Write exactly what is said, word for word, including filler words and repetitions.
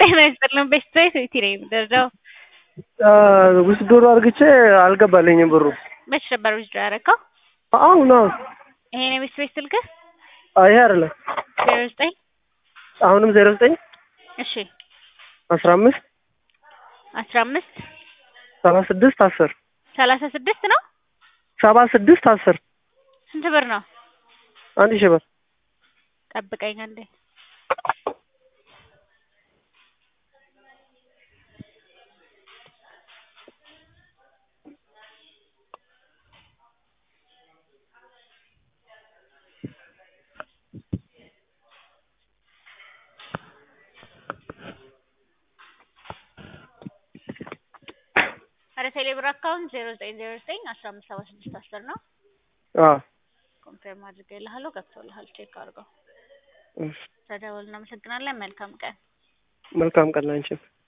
ጤና ይስጥልን ቤስት ኢቲሬ ደረጃው ውስጥ ዶሮ አርግቼ አልገባልኝም ብሩ። መች ነበር ውስጥ ያደረከው? አሁን ነው። ይሄ ነው ቤስት ቤት ስልክ? አይ አይደለም። ዜሮ ዘጠኝ አሁንም ዜሮ ዘጠኝ እሺ አስራ አምስት አስራ አምስት ሰባ ስድስት አስር ሰላሳ ስድስት ነው ሰባ ስድስት አስር ስንት ብር ነው? አንድ ሺህ ብር። ጠብቀኝ አንዴ። አረ ቴሌብር አካውንት ዜሮ ዘጠኝ ዜሮ ዘጠኝ አስራ አምስት ሰባ ስድስት አስር ነው። አዎ ኮንፈርም አድርጌልሃለሁ። ገብቶልሃል። ቼክ አድርገው። እሺ ተደውል። እናመሰግናለን። መልካም ቀን። መልካም ቀን ላንቺ።